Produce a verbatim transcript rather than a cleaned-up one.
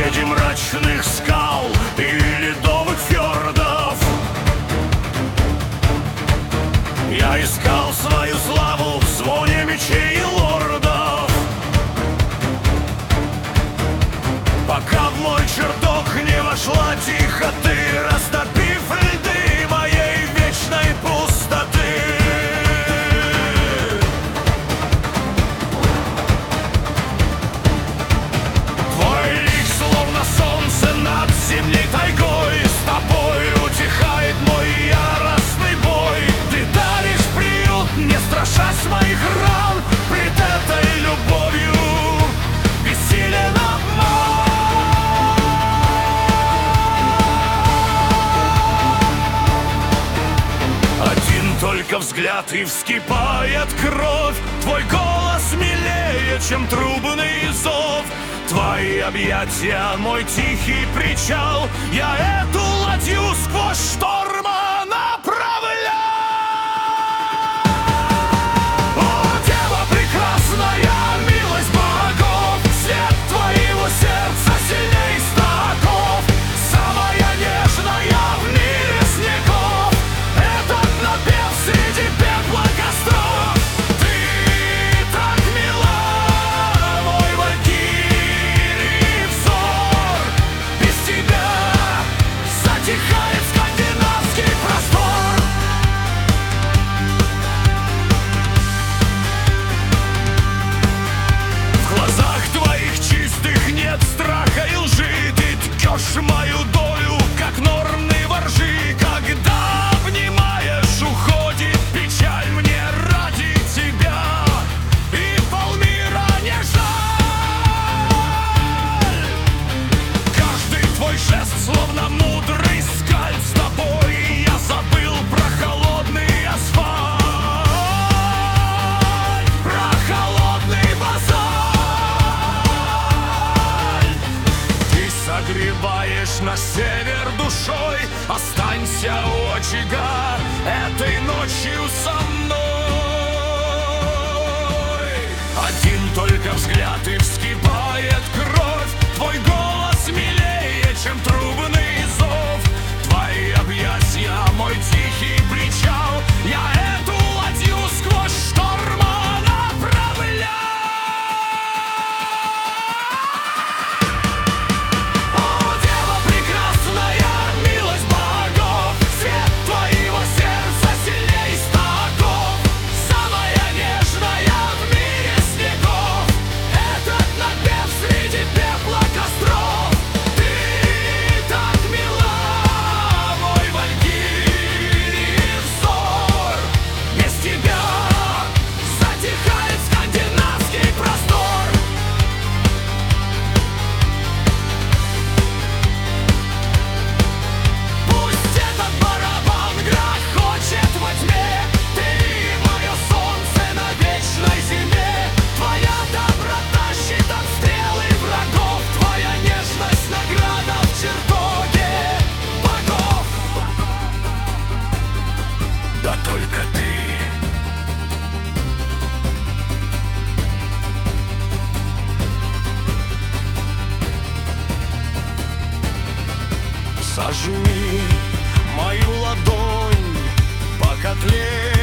среди мрачных скал и ледовых фьордов. Я искал свою славу в звоне мечей и лордов, пока в мой чертог не вошла тихо ты, растопив льды моей вечной пустоты. Твой лик словно солнце над зимней тайгой, с тобой утихает мой яростный бой. Ты даришь приют, не страшась моих ран, пред этой любовью бессилен обман. Один только взгляд и вскипает кровь, твой голос милее, чем трубный зов. Твои объятия, мой тихий причал, я эту ладью сквозь шторма направляю. О, дева прекрасная, милость богов, свет твоего сердца сильней стоков, самая нежная в мире снегов, этот напев среди пепла костров. Ты так мила, мой валькирий взор, без тебя затихает скандинавский простор. В глазах твоих чистых нет страха и лжи, ты ткешь мою долю, как нормные воржи. Когда обнимаешь, уходит печаль мне ради тебя, и полмира не жаль. Каждый твой жест словно мудрый скальп, с тобой я забыл про холодный асфальт, про холодный базальт. Ты согреваешь на север душой, останься у очага этой ночью со мной. Один только взгляд и вскипает кровь, твой голос милее, чем трубный зов. Твои объятия, мой тихий причал, я эту ладью сквозь шторма направляю. О, дева прекрасная, милость богов, свет твоего сердца сильней стоков, самая нежная в мире снегов, этот напев среди пепла костров. Ты так мила, мой валькирий взор, без тебя затихает скандинавский простор. Пусть этот барабан грохочет во тьме, ты мое солнце на вечной зиме. Твоя доброта щит от стрел и врагов, твоя нежность награда в чертоге богов. Да только ты. Сожми мою ладонь по котле